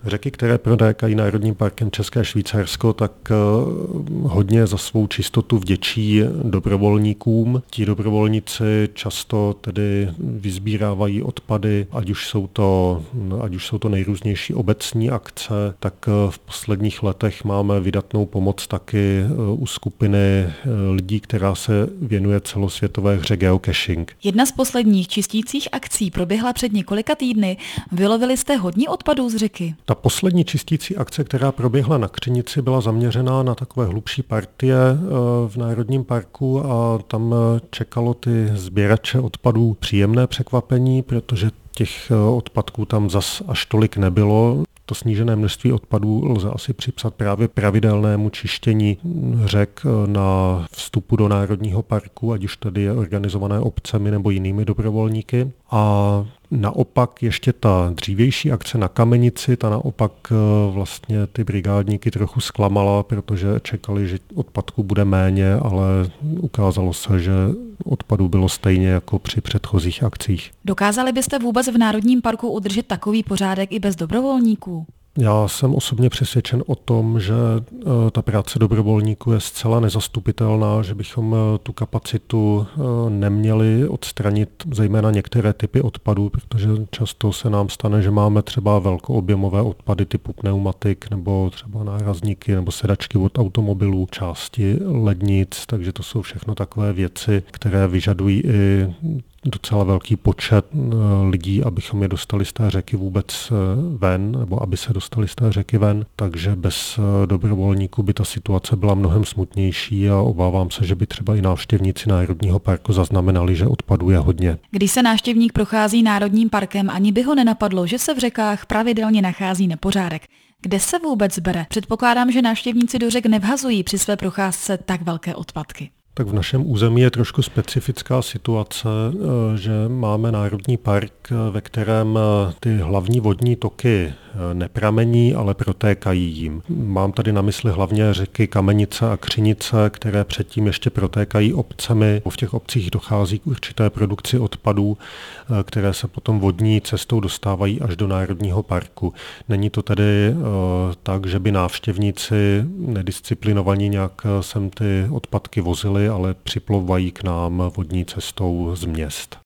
Řeky, které protékají Národním parkem České Švýcarsko, tak hodně za svou čistotu vděčí dobrovolníkům. Ti dobrovolníci často tedy vysbírávají odpady, ať už jsou to nejrůznější obecní akce, tak v posledních letech máme vydatnou pomoc taky u skupiny lidí, která se věnuje celosvětové hře geocaching. Jedna z posledních čistících akcí proběhla před několika týdny. Vylovili jste hodně odpadů z řeky? Ta poslední čistící akce, která proběhla na Křinici, byla zaměřená na takové hlubší partie v Národním parku a tam čekalo ty sběrače odpadů příjemné překvapení, protože těch odpadků tam zas až tolik nebylo. To snížené množství odpadů lze asi připsat právě pravidelnému čištění řek na vstupu do Národního parku, ať už tady je organizované obcemi nebo jinými dobrovolníky. A naopak ještě ta dřívější akce na Kamenici, ta naopak vlastně ty brigádníky trochu zklamala, protože čekali, že odpadku bude méně, ale ukázalo se, že odpadu bylo stejně jako při předchozích akcích. Dokázali byste vůbec v Národním parku udržet takový pořádek i bez dobrovolníků? Já jsem osobně přesvědčen o tom, že ta práce dobrovolníků je zcela nezastupitelná, že bychom tu kapacitu neměli odstranit zejména některé typy odpadů, protože často se nám stane, že máme třeba velkoobjemové odpady typu pneumatik nebo třeba nárazníky nebo sedačky od automobilů, části lednic, takže to jsou všechno takové věci, které vyžadují i docela velký počet lidí, abychom je dostali z té řeky vůbec ven, nebo aby se dostali z té řeky ven. Takže bez dobrovolníků by ta situace byla mnohem smutnější a obávám se, že by třeba i návštěvníci Národního parku zaznamenali, že odpadů je hodně. Když se návštěvník prochází Národním parkem, ani by ho nenapadlo, že se v řekách pravidelně nachází nepořádek. Kde se vůbec bere? Předpokládám, že návštěvníci do řek nevhazují při své procházce tak velké odpadky. Tak v našem území je trošku specifická situace, že máme národní park, ve kterém ty hlavní vodní toky nepramení, ale protékají jím. Mám tady na mysli hlavně řeky Kamenice a Křinice, které předtím ještě protékají obcemi. V těch obcích dochází k určité produkci odpadů, které se potom vodní cestou dostávají až do Národního parku. Není to tedy tak, že by návštěvníci nedisciplinovaní nějak sem ty odpadky vozili, ale připlouvají k nám vodní cestou z měst.